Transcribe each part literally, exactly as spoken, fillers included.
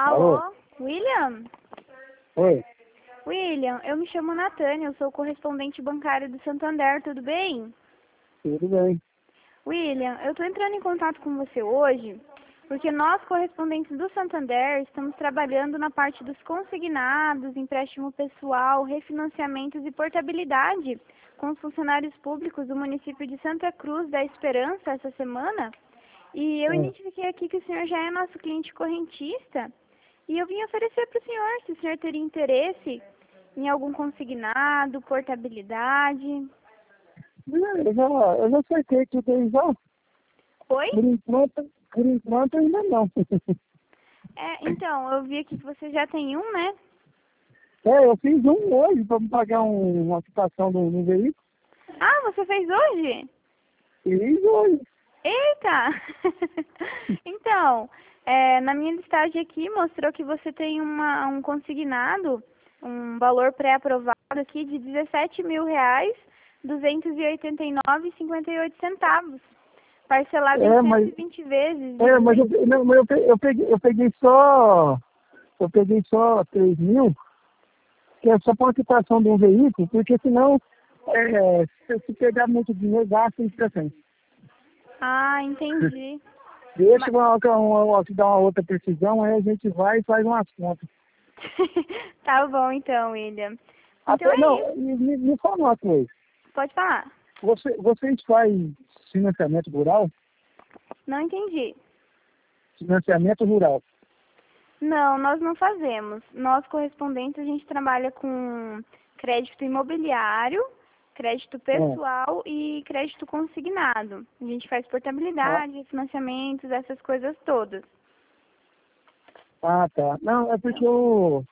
Alô? Alô, William? Oi, William, eu me chamo Natânia, eu sou correspondente bancário do Santander, tudo bem? tudo bem. William, eu estou entrando em contato com você hoje porque nós, correspondentes do Santander, estamos trabalhando na parte dos consignados, empréstimo pessoal, refinanciamentos e portabilidade com os funcionários públicos do município de Santa Cruz da Esperança essa semana. E eu É. identifiquei aqui que o senhor já é nosso cliente correntista e eu vim oferecer para o senhor, se o senhor teria interesse em algum consignado, portabilidade. Não, Eu já, eu já acertei tudo aí já. Oi? Por enquanto, por enquanto ainda não. É, então, eu vi aqui que você já tem um, né? É, eu fiz um hoje para me pagar um, uma quitação do, do veículo. Ah, você fez hoje? Fiz hoje. Eita! Então, é, na minha listagem aqui mostrou que você tem uma, um consignado, um valor pré-aprovado aqui de dezessete mil reais, duzentos e oitenta e nove e cinquenta e oito centavos, parcelado em É, cento mas, e vinte vezes. é, mas, eu, De... não, mas eu, pe- eu, peguei, eu peguei só, eu peguei só três mil, que é só para uma quitação de um veículo, porque senão, é, se, se pegar muito dinheiro, gasta isso também. Ah, entendi. Deixa Mas... uma, uma, uma, te dar uma outra precisão, aí a gente vai e faz umas contas. Tá bom então, William. Então Até, é isso. não, me, me me fala uma coisa. Pode falar. Você, vocês fazem financiamento rural? Não entendi. Financiamento rural. Não, nós não fazemos. Nós, correspondentes, a gente trabalha com crédito imobiliário, crédito É. pessoal e crédito consignado. A gente faz Ah, portabilidade, financiamentos, essas coisas todas. ah, tá. Não, é porque Então, eu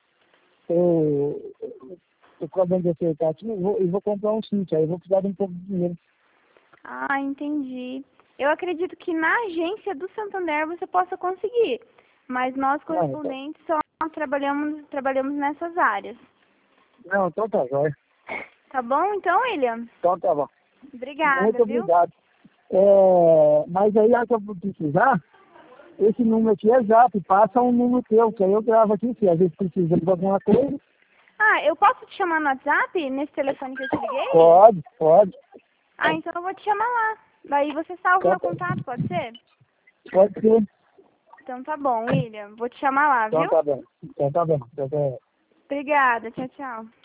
eu eu acabando de acertar aqui, eu vou, eu vou comprar um sítio, aí eu vou precisar de um pouco de dinheiro. ah, entendi. Eu acredito que na agência do Santander você possa conseguir, mas nós, Não, então, correspondentes, só trabalhamos, trabalhamos nessas áreas. não, então tá jóia. Tá bom, então, William? Então tá bom. Obrigada, Muito viu? obrigado. É, mas aí, a que eu precisar, esse número aqui é zap, passa um número teu, que aí eu gravo aqui, se às vezes precisa de alguma coisa. Ah, eu posso te chamar no WhatsApp, nesse telefone que eu te liguei? Pode, pode. Ah, então eu vou te chamar lá. Daí você salva Então, meu contato, pode ser? pode ser. Então tá bom, William. Vou te chamar lá, Então viu? tá bom. Então tá bom. Então, tá bom. Obrigada. Tchau, tchau.